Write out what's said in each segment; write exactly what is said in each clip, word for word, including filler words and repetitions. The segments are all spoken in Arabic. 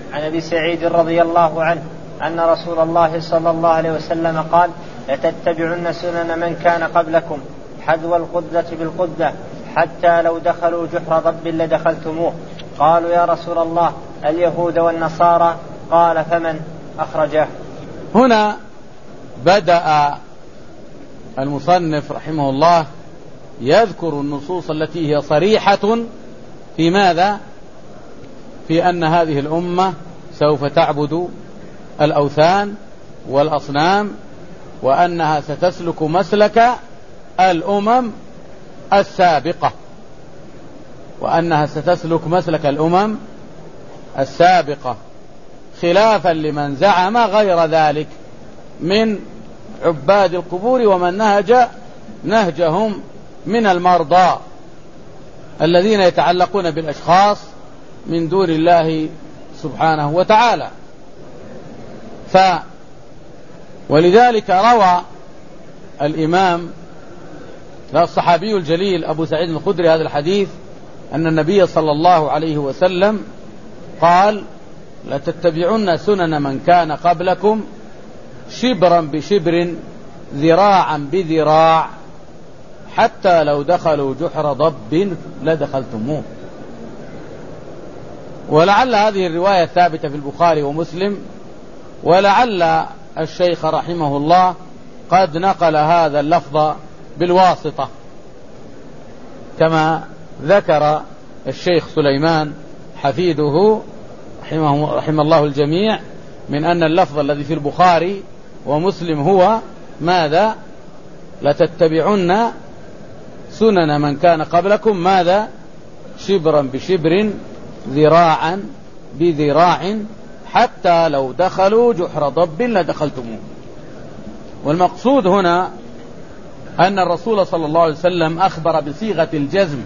عن أبي سعيد رضي الله عنه أن رسول الله صلى الله عليه وسلم قال: لتتبعن سنن من كان قبلكم حذو القدة بالقدة حتى لو دخلوا جحر ضب لدخلتموه. قالوا: يا رسول الله اليهود والنصارى؟ قال: فمن؟ أخرجه. هنا بدأ المصنف رحمه الله يذكر النصوص التي هي صريحة في ماذا؟ في أن هذه الأمة سوف تعبد الأوثان والأصنام، وأنها ستسلك مسلك الأمم السابقة وأنها ستسلك مسلك الأمم السابقة خلافا لمن زعم غير ذلك من عباد القبور ومن نهج نهجهم من المرضى الذين يتعلقون بالأشخاص من دون الله سبحانه وتعالى. ف ولذلك روى الإمام الصحابي الجليل أبو سعيد الخدري هذا الحديث أن النبي صلى الله عليه وسلم قال: لتتبعن سنن من كان قبلكم شبرا بشبر ذراعا بذراع حتى لو دخلوا جحر ضب لدخلتموه. ولعل هذه الرواية ثابتة في البخاري ومسلم، ولعل الشيخ رحمه الله قد نقل هذا اللفظ بالواسطة كما ذكر الشيخ سليمان حفيده رحمه, رحمه الله الجميع من أن اللفظ الذي في البخاري ومسلم هو ماذا؟ لتتبعن سنن من كان قبلكم ماذا؟ شبرا بشبر ذراعا بذراع حتى لو دخلوا جحر ضب لدخلتموه. والمقصود هنا أن الرسول صلى الله عليه وسلم أخبر بصيغة الجزم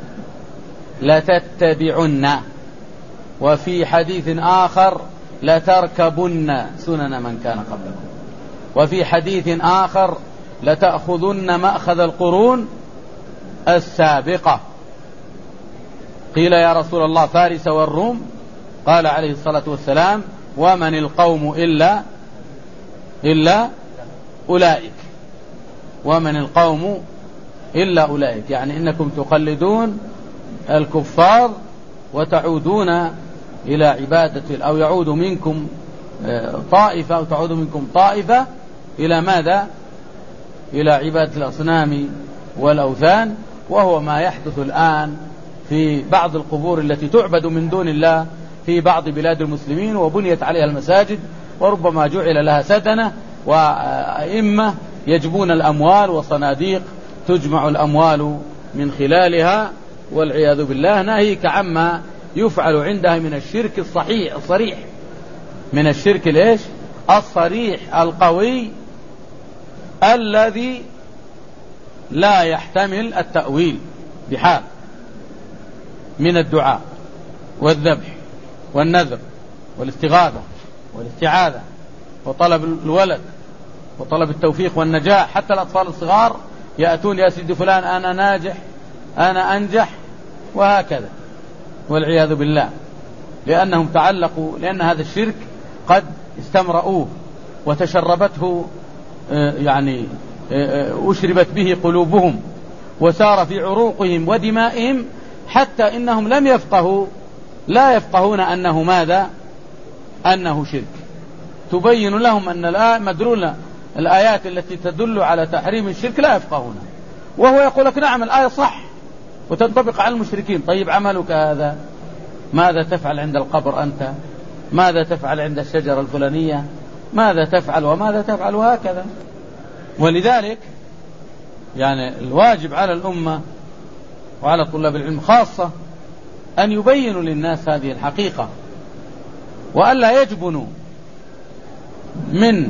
لتتبعن، وفي حديث آخر لتركبن سنن من كان قبلكم، وفي حديث آخر لتأخذن مأخذ القرون السابقة. قيل: يا رسول الله فارس والروم؟ قال عليه الصلاة والسلام: ومن القوم إلا إلا أولئك، ومن القوم إلا أولئك، يعني إنكم تقلدون الكفار وتعودون إلى عبادة، أو يعود منكم طائفة أو تعود منكم طائفة إلى ماذا؟ إلى عبادة الأصنام والأوثان، وهو ما يحدث الآن في بعض القبور التي تعبد من دون الله في بعض بلاد المسلمين وبنيت عليها المساجد، وربما جعل لها سدنة وأئمة يجبون الأموال وصناديق تجمع الأموال من خلالها والعياذ بالله، ناهيك عما يفعل عندها من الشرك الصحيح الصريح، من الشرك الإيش؟ الصريح القوي الذي لا يحتمل التأويل بحال، من الدعاء والذبح والنذر والاستغاثة والاستعاذة وطلب الولد وطلب التوفيق والنجاح. حتى الأطفال الصغار يأتون: يا سيدي فلان أنا ناجح، أنا أنجح، وهكذا والعياذ بالله، لأنهم تعلقوا، لأن هذا الشرك قد استمرؤوه وتشربته يعني أشربت به قلوبهم وسار في عروقهم ودمائهم، حتى إنهم لم يفقهوا لا يفقهون أنه ماذا؟ أنه شرك. تبين لهم أن الآية مدلولة، الآيات التي تدل على تحريم الشرك لا يفقهونها، وهو يقول لك: نعم الآية صح وتنطبق على المشركين. طيب عملك هذا؟ ماذا تفعل عند القبر أنت؟ ماذا تفعل عند الشجرة الفلانية؟ ماذا تفعل وماذا تفعل؟ وهكذا. ولذلك يعني الواجب على الأمة وعلى طلاب العلم خاصة أن يبينوا للناس هذه الحقيقة، وألا يجبنوا من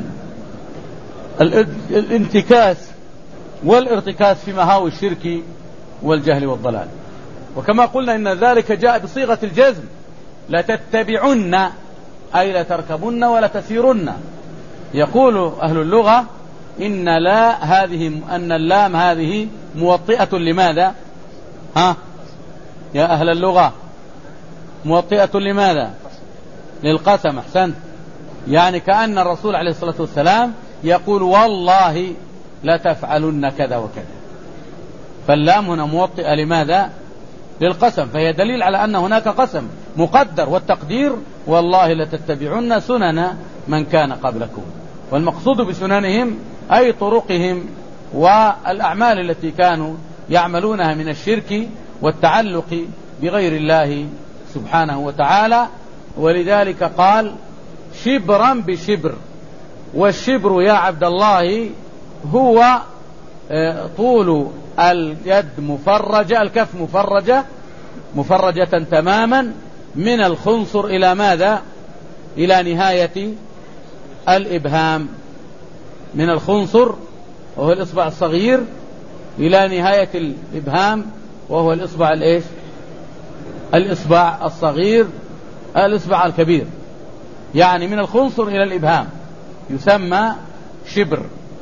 الانتكاس والارتكاس في مهاوي الشرك والجهل والضلال. وكما قلنا إن ذلك جاء بصيغة الجزم: لتتبعن أي لتركبن ولتسيرن. يقول أهل اللغة إن لا هذه أن اللام هذه موطئة لماذا؟ ها يا أهل اللغة، موطئة لماذا؟ للقسم. أحسنت، يعني كأن الرسول عليه الصلاة والسلام يقول والله لتفعلن كذا وكذا، فاللام هنا موطئة لماذا؟ للقسم، فهي دليل على أن هناك قسم مقدر، والتقدير والله لتتبعن سنن من كان قبلكم. والمقصود بسننهم أي طرقهم والأعمال التي كانوا يعملونها من الشرك والتعلق بغير الله سبحانه وتعالى. ولذلك قال شبرا بشبر، والشبر يا عبد الله هو طول اليد مفرجة، الكف مفرجة مفرجة تماما من الخنصر إلى ماذا؟ إلى نهاية الإبهام، من الخنصر وهو الإصبع الصغير إلى نهاية الإبهام وهو الإصبع الإيش؟ الإصبع الصغير، الإصبع الكبير، يعني من الخنصر إلى الإبهام يسمى شبر،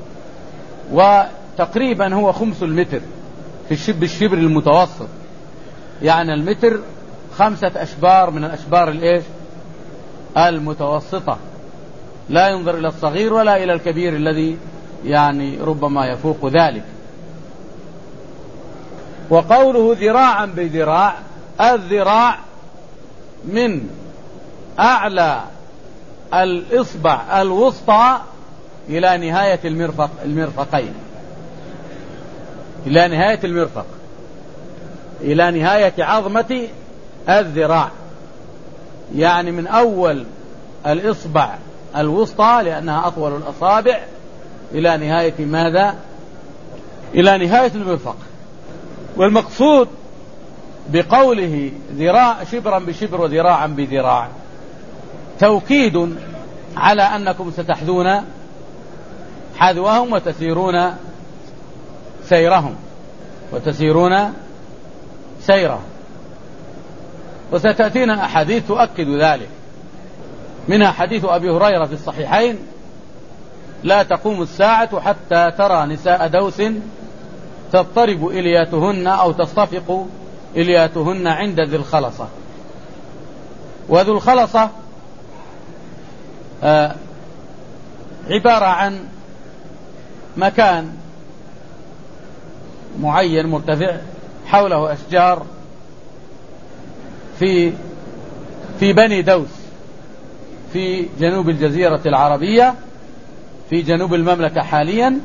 وتقريبا هو خمس المتر في الشب الشبر المتوسط، يعني المتر خمسة أشبار من الأشبار الإيش؟ المتوسطة، لا ينظر إلى الصغير ولا إلى الكبير الذي يعني ربما يفوق ذلك. وقوله ذراعا بذراع، الذراع من أعلى الإصبع الوسطى إلى نهاية المرفق المرفقين، إلى نهاية المرفق، إلى نهاية عظمة الذراع، يعني من أول الإصبع الوسطى لأنها أطول الأصابع إلى نهاية ماذا؟ إلى نهاية المرفق. والمقصود بقوله ذراع شبرا بشبر وذراعا بذراع توكيد على أنكم ستحذون حذوهم وتسيرون سيرهم وتسيرون سيرهم. وستأتينا أحاديث تؤكد ذلك، منها حديث أبي هريرة في الصحيحين: لا تقوم الساعة حتى ترى نساء دوس تضطرب إلياتهن أو تصطفق إلياتهن عند ذي الخلصة. وذو الخلصة آه عبارة عن مكان معين مرتفع حوله أشجار في في بني دوس في جنوب الجزيرة العربية، في جنوب المملكة حاليا.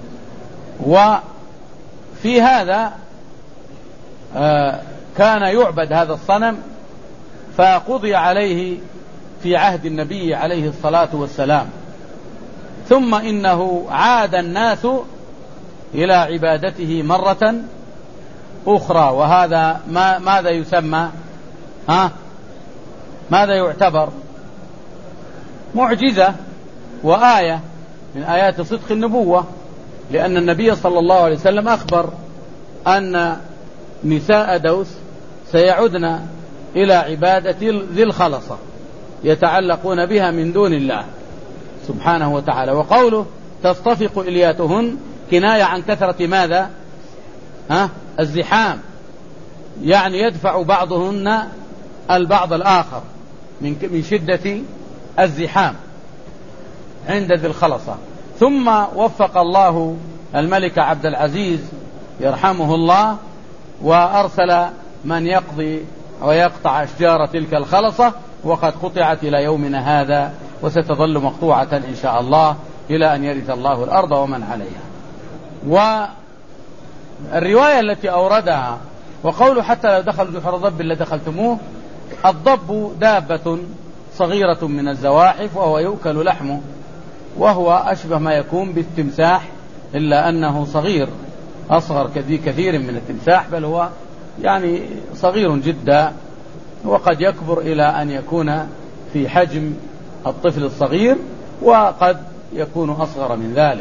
وفي هذا آه كان يعبد هذا الصنم، فقضي عليه في عهد النبي عليه الصلاة والسلام، ثم إنه عاد الناس إلى عبادته مرة أخرى. وهذا ما ماذا يسمى؟ ها ماذا يعتبر؟ معجزة وآية من آيات صدق النبوة، لأن النبي صلى الله عليه وسلم أخبر أن نساء دوس سيعودن إلى عبادة ذي الخلصة يتعلقون بها من دون الله سبحانه وتعالى. وقوله تصطفق إلياتهن كناية عن كثرة ماذا؟ ها الزحام، يعني يدفع بعضهن البعض الآخر من شدة الزحام عند ذي الخلصة. ثم وفق الله الملك عبد العزيز يرحمه الله وأرسل من يقضي ويقطع أشجار تلك الخلصة، وقد قطعت إلى يومنا هذا، وستظل مقطوعة إن شاء الله إلى أن يرث الله الأرض ومن عليها. والرواية التي أوردها وقوله حتى لو دخلوا جحر ضب لدخلتموه، الضب دابة صغيرة من الزواحف وهو يؤكل لحمه، وهو أشبه ما يكون بالتمساح إلا أنه صغير، أصغر كثير من التمساح، بل هو يعني صغير جدا، وقد يكبر إلى أن يكون في حجم الطفل الصغير، وقد يكون أصغر من ذلك.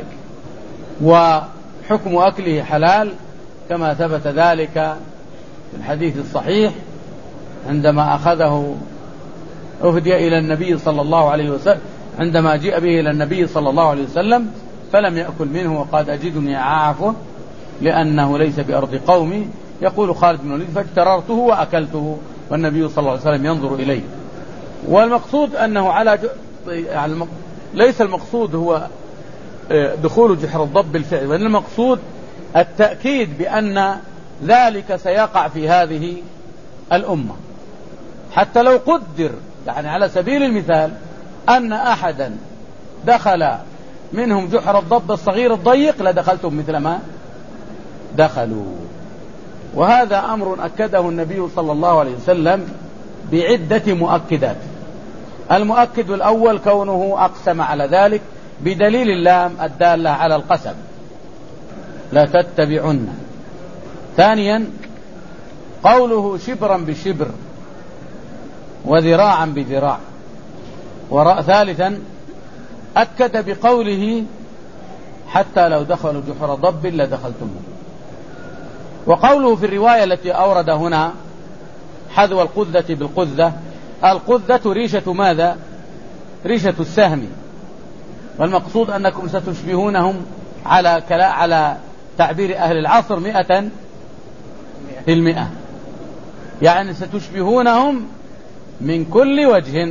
وحكم أكله حلال كما ثبت ذلك في الحديث الصحيح عندما أخذه أهدي إلى النبي صلى الله عليه وسلم، عندما جاء به إلى النبي صلى الله عليه وسلم فلم يأكل منه وقال أجدني أعافه لأنه ليس بأرض قومي. يقول خالد بن الوليد فاجتررته وأكلته والنبي صلى الله عليه وسلم ينظر إليه. والمقصود أنه على يعني ليس المقصود هو دخول جحر الضب بالفعل، وإن المقصود التأكيد بأن ذلك سيقع في هذه الأمة. حتى لو قدر يعني على سبيل المثال أن أحدا دخل منهم جحر الضب الصغير الضيق لدخلتم مثل ما دخلوا. وهذا أمر أكده النبي صلى الله عليه وسلم بعدة مؤكدات. المؤكد الأول كونه أقسم على ذلك بدليل اللام الدالة على القسم، لا تتبعن. ثانيا قوله شبرا بشبر وذراعا بذراع. ثالثا أكد بقوله حتى لو دخلوا جحر ضب لدخلتموه. وقوله في الرواية التي أورد هنا حذو القذة بالقذة، القذة ريشة ماذا؟ ريشة السهم، والمقصود أنكم ستشبهونهم على كلا على تعبير أهل العصر مئة في المئة، يعني ستشبهونهم من كل وجه،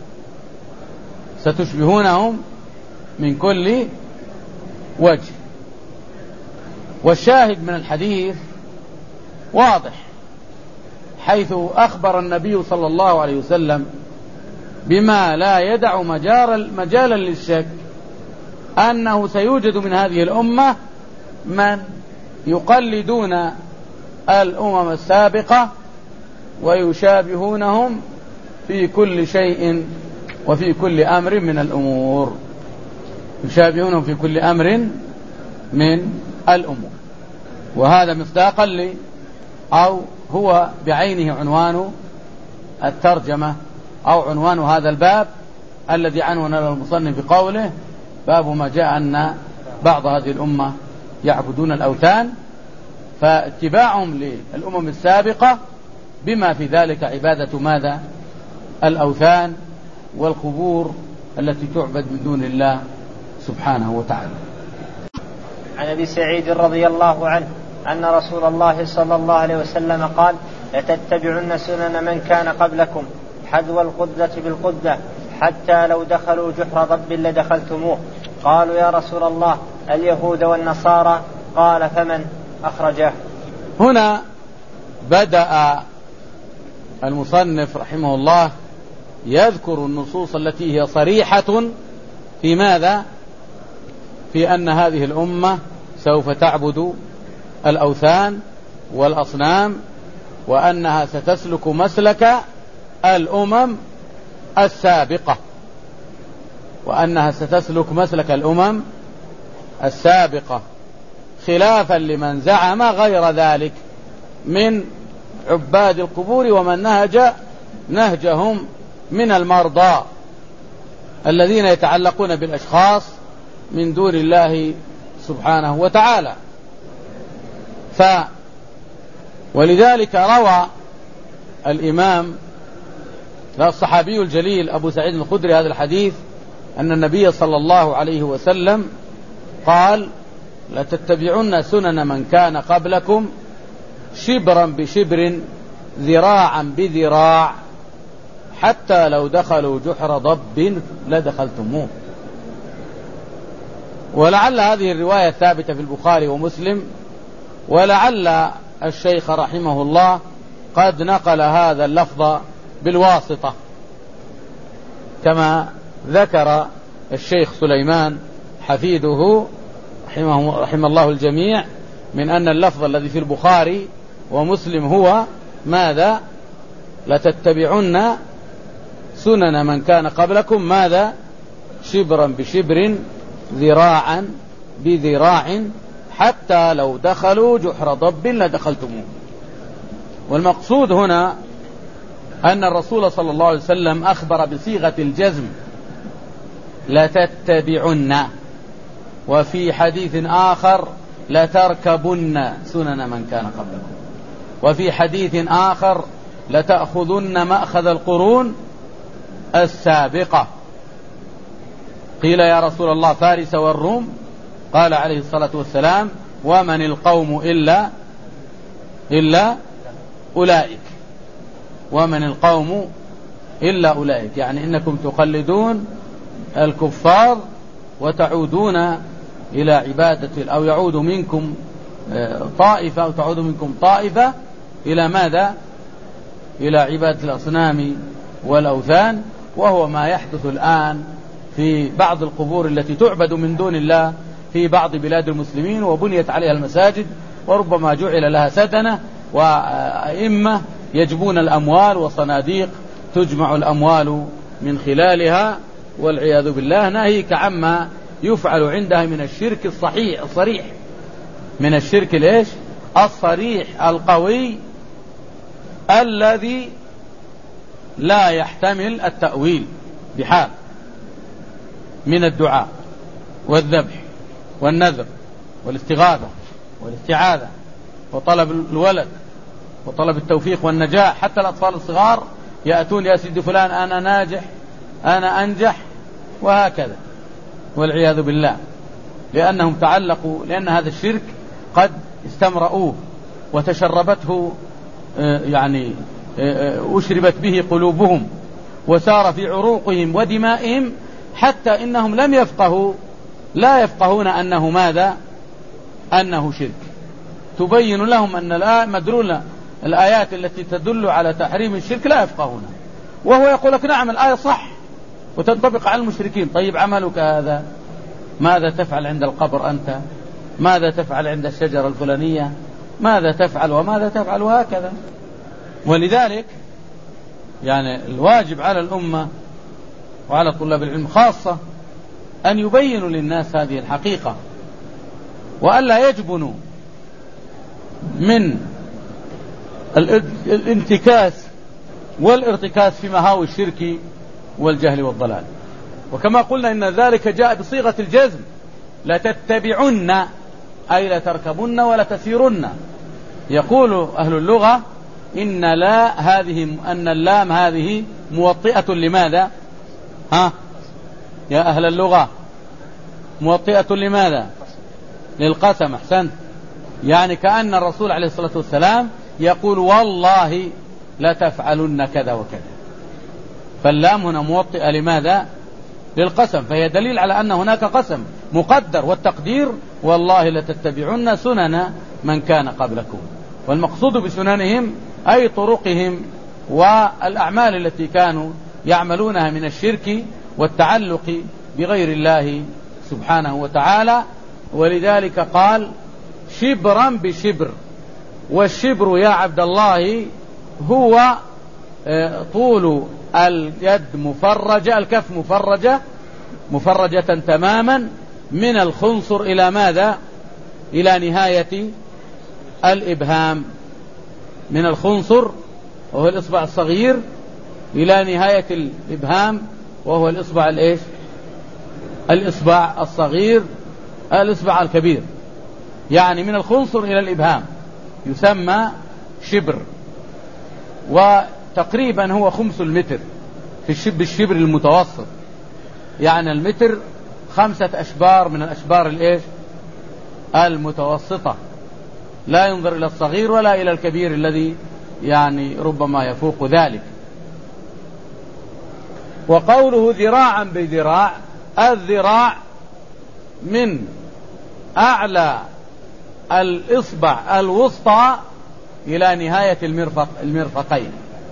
ستشبهونهم من كل وجه. والشاهد من الحديث واضح، حيث أخبر النبي صلى الله عليه وسلم بما لا يدع مجالا للشك أنه سيوجد من هذه الأمة من يقلدون الأمم السابقة ويشابهونهم في كل شيء وفي كل أمر من الأمور، يشابهونهم في كل أمر من الأمور. وهذا مصداقا لي أو هو بعينه عنوان الترجمة أو عنوان هذا الباب الذي عنون له المصنف بقوله باب ما جاء أن بعض هذه الأمة يعبدون الأوثان، فاتباعهم للأمم السابقة بما في ذلك عبادة ماذا؟ الأوثان والقبور التي تعبد من دون الله سبحانه وتعالى. عن أبي سعيد رضي الله عنه أن رسول الله صلى الله عليه وسلم قال لتتبعن سنن من كان قبلكم حذو القذة بالقذة حتى لو دخلوا جحر ضب لدخلتموه. قالوا يا رسول الله اليهود والنصارى؟ قال فمن؟ أخرجه. هنا بدأ المصنف رحمه الله يذكر النصوص التي هي صريحة في ماذا؟ في أن هذه الأمة سوف تعبد الأوثان والأصنام، وأنها ستسلك مسلك الأمم السابقة وأنها ستسلك مسلك الأمم السابقة خلافا لمن زعم غير ذلك من عباد القبور ومن نهج نهجهم من المرضى الذين يتعلقون بالأشخاص من دون الله سبحانه وتعالى. ف ولذلك روى الإمام الصحابي الجليل أبو سعيد الخدري هذا الحديث أن النبي صلى الله عليه وسلم قال لتتبعن سنن من كان قبلكم شبرا بشبر ذراعا بذراع حتى لو دخلوا جحر ضب لدخلتموه. ولعل هذه الرواية ثابتة في البخاري ومسلم، ولعل الشيخ رحمه الله قد نقل هذا اللفظ بالواسطة كما ذكر الشيخ سليمان حفيده رحمه, رحمه الله الجميع من أن اللفظ الذي في البخاري ومسلم هو ماذا؟ لتتبعن سنن من كان قبلكم ماذا؟ شبرا بشبر ذراعا بذراع حتى لو دخلوا جحر ضب لدخلتموه. والمقصود هنا أن الرسول صلى الله عليه وسلم أخبر بصيغة الجزم لتتبعن، وفي حديث آخر لتركبن سنن من كان قبلكم، وفي حديث آخر لتأخذن مأخذ القرون السابقة. قيل يا رسول الله فارس والروم؟ قال عليه الصلاة والسلام ومن القوم إلا إلا أولئك، ومن القوم إلا أولئك، يعني إنكم تقلدون الكفار وتعودون إلى عبادة، أو يعود منكم طائفة أو تعود منكم طائفة إلى ماذا؟ إلى عبادة الأصنام والأوثان، وهو ما يحدث الآن في بعض القبور التي تعبد من دون الله في بعض بلاد المسلمين، وبنيت عليها المساجد، وربما جعل لها سدنة وأئمة يجبون الأموال وصناديق تجمع الأموال من خلالها، والعياذ بالله. ناهيك عما يفعل عندها من الشرك الصحيح الصريح، من الشرك ليش الصريح القوي الذي لا يحتمل التأويل بحال، من الدعاء والذبح والنذر والاستغاثة والاستعاذة وطلب الولد وطلب التوفيق والنجاح. حتى الأطفال الصغار يأتون يا سيدي فلان أنا ناجح أنا أنجح، وهكذا، والعياذ بالله، لأنهم تعلقوا، لأن هذا الشرك قد استمرؤوه وتشربته، يعني أشربت به قلوبهم وسار في عروقهم ودمائهم، حتى إنهم لم يفقهوا لا يفقهون أنه ماذا؟ أنه شرك. تبين لهم أن لا مدلول الآيات التي تدل على تحريم الشرك لا يفقهونها، وهو يقول لك نعم الآية صح وتنطبق على المشركين. طيب عملك هذا ماذا تفعل عند القبر أنت؟ ماذا تفعل عند الشجرة الفلانية؟ ماذا تفعل وماذا تفعل؟ وهكذا. ولذلك يعني الواجب على الأمة وعلى طلاب العلم خاصة أن يبينوا للناس هذه الحقيقة، وألا يجبنوا من الانتكاس والارتكاس في مهاوي الشرك والجهل والضلال. وكما قلنا إن ذلك جاء بصيغة الجزم، لتتبعن أي لتركبن ولتسيرن. يقول أهل اللغة إن لا هذه أن اللام هذه موطئة لماذا؟ ها يا أهل اللغة، موطئة لماذا؟ للقسم. أحسنت. يعني كأن الرسول عليه الصلاة والسلام يقول والله لا تفعلن كذا وكذا، فاللام هنا موطئة لماذا؟ للقسم، فهي دليل على أن هناك قسم مقدر، والتقدير والله لتتبعن سنن من كان قبلكم. والمقصود بسننهم أي طرقهم والأعمال التي كانوا يعملونها من الشرك والتعلق بغير الله سبحانه وتعالى. ولذلك قال شبرا بشبر، والشبر يا عبد الله هو طول اليد مفرجة، الكف مفرجة مفرجة تماما من الخنصر إلى ماذا؟ إلى نهاية الإبهام، من الخنصر وهو الإصبع الصغير إلى نهاية الإبهام وهو الإصبع الإيش؟ الإصبع الصغير الإصبع الكبير، يعني من الخنصر إلى الإبهام يسمى شبر، وتقريبا هو خمس المتر في الشب الشبر المتوسط، يعني المتر خمسة أشبار من الأشبار الإيش؟ المتوسطة، لا ينظر إلى الصغير ولا إلى الكبير الذي يعني ربما يفوق ذلك. وقوله ذراعا بذراع، الذراع من أعلى الإصبع الوسطى إلى نهاية المرفق المرفقين،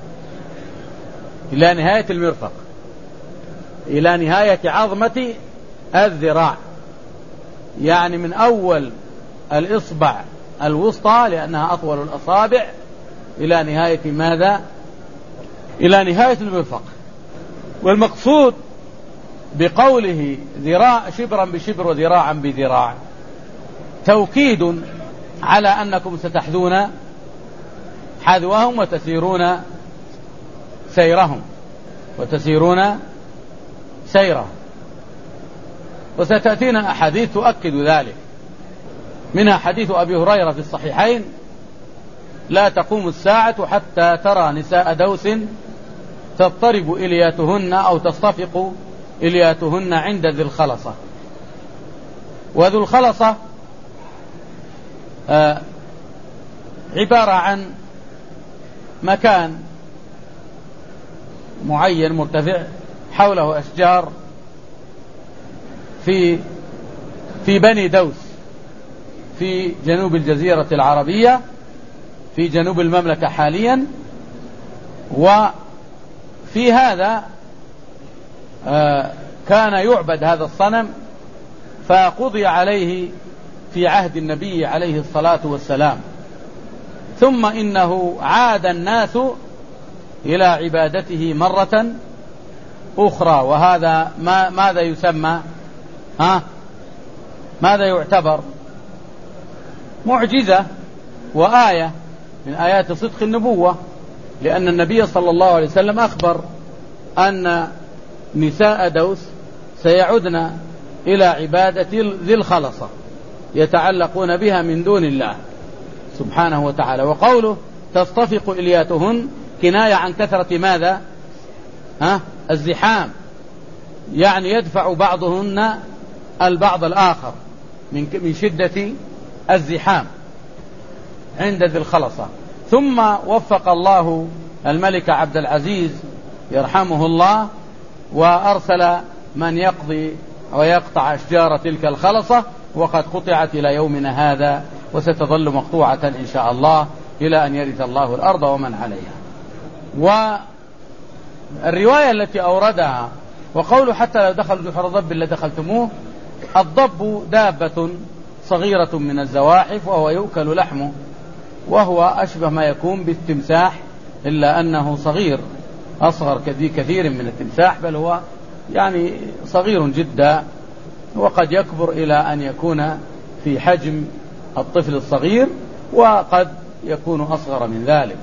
إلى نهاية المرفق، إلى نهاية عظمة الذراع، يعني من أول الإصبع الوسطى لأنها أطول الأصابع إلى نهاية ماذا؟ إلى نهاية المرفق. والمقصود بقوله ذراع شبرا بشبر وذراعا بذراع توكيد على أنكم ستحذون حذوهم وتسيرون سيرهم وتسيرون سيرهم. وستأتينا أحاديث تؤكد ذلك، منها حديث أبي هريرة في الصحيحين: لا تقوم الساعة حتى ترى نساء دوس تضطرب إلياتهن أو تصطفق إلياتهن عند ذي الخلصة. وذو الخلصة آه عبارة عن مكان معين مرتفع حوله أشجار في في بني دوس في جنوب الجزيرة العربية في جنوب المملكة حاليا. وفي هذا كان يعبد هذا الصنم، فقضي عليه في عهد النبي عليه الصلاة والسلام، ثم إنه عاد الناس إلى عبادته مرة أخرى. وهذا ما ماذا يسمى ها ماذا يعتبر معجزة وآية من آيات صدق النبوة، لأن النبي صلى الله عليه وسلم أخبر أن نساء دوس سيعودن إلى عبادة ذي الخلصة يتعلقون بها من دون الله سبحانه وتعالى. وقوله تصطفق إلياتهن كناية عن كثرة ماذا ها الزحام، يعني يدفع بعضهن البعض الآخر من شدة الزحام عند ذي الخلصة. ثم وفق الله الملك عبد العزيز يرحمه الله وأرسل من يقضي ويقطع أشجار تلك الخلصة، وقد قطعت إلى يومنا هذا وستظل مقطوعة إن شاء الله إلى أن يرث الله الأرض ومن عليها. والرواية التي أوردها وقوله حتى لو دخلوا جحر ضب لدخلتموه، الضب دابة صغيرة من الزواحف وهو يؤكل لحمه، وهو أشبه ما يكون بالتمساح إلا أنه صغير أصغر كثير من التمساح، بل هو يعني صغير جدا، وقد يكبر إلى أن يكون في حجم الطفل الصغير وقد يكون أصغر من ذلك.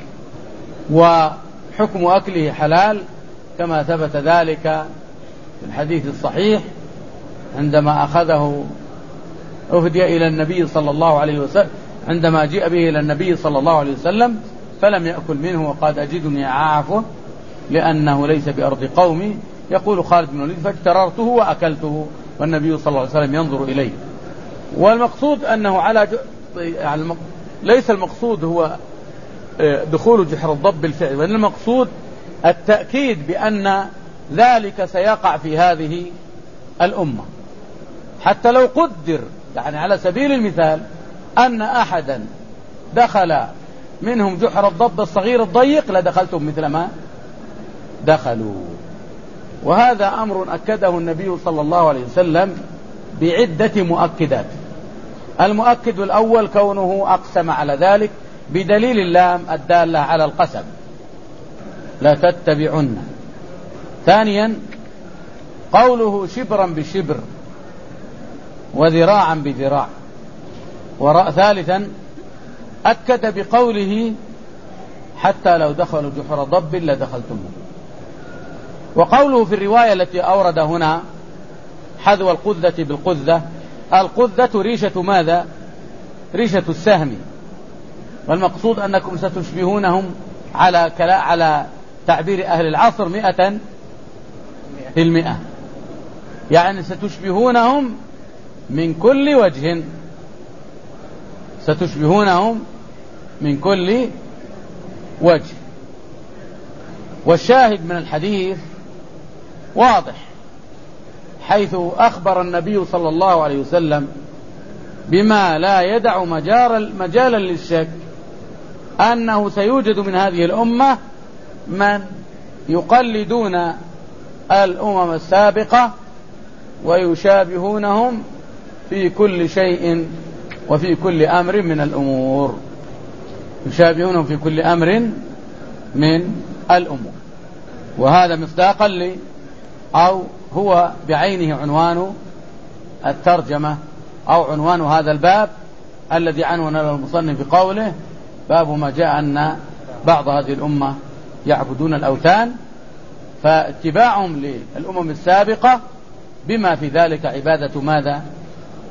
وحكم أكله حلال كما ثبت ذلك في الحديث الصحيح عندما أخذه أهدي إلى النبي صلى الله عليه وسلم، عندما جاء به إلى النبي صلى الله عليه وسلم فلم يأكل منه وقد أجدني أعافه لأنه ليس بأرض قومي. يقول خالد بن الوليد فاجتررته وأكلته والنبي صلى الله عليه وسلم ينظر إليه. والمقصود أنه على ج... يعني ليس المقصود هو دخول جحر الضب بالفعل، وإن المقصود التأكيد بأن ذلك سيقع في هذه الأمة. حتى لو قدر يعني على سبيل المثال أن أحدا دخل منهم جحر الضب الصغير الضيق لدخلتم مثل ما دخلوا. وهذا أمر أكده النبي صلى الله عليه وسلم بعدة مؤكدات. المؤكد الأول كونه أقسم على ذلك بدليل اللام الدالة على القسم لا تتبعن. ثانيا قوله شبرا بشبر وذراعا بذراع. ثالثا أكد بقوله حتى لو دخلوا جحر ضب لدخلتموه. وقوله في الرواية التي أورد هنا حذو القذة بالقذة، القذة ريشة ماذا؟ ريشة السهم، والمقصود أنكم ستشبهونهم على كلا على تعبير أهل العصر مئة في المئة، يعني ستشبهونهم من كل وجه، ستشبهونهم من كل وجه. والشاهد من الحديث واضح، حيث أخبر النبي صلى الله عليه وسلم بما لا يدع مجالا للشك أنه سيوجد من هذه الأمة من يقلدون الأمم السابقة ويشابهونهم في كل شيء وفي كل أمر من الأمور، يشابهونهم في كل أمر من الأمور. وهذا مصداقا لي أو هو بعينه عنوان الترجمة أو عنوان هذا الباب الذي عنون له المصنف بقوله باب ما جاء أن بعض هذه الأمة يعبدون الأوثان، فاتباعهم للأمم السابقة بما في ذلك عبادة ماذا؟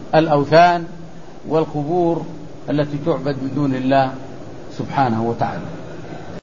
الأوثان والقبور التي تعبد من دون الله سبحانه وتعالى.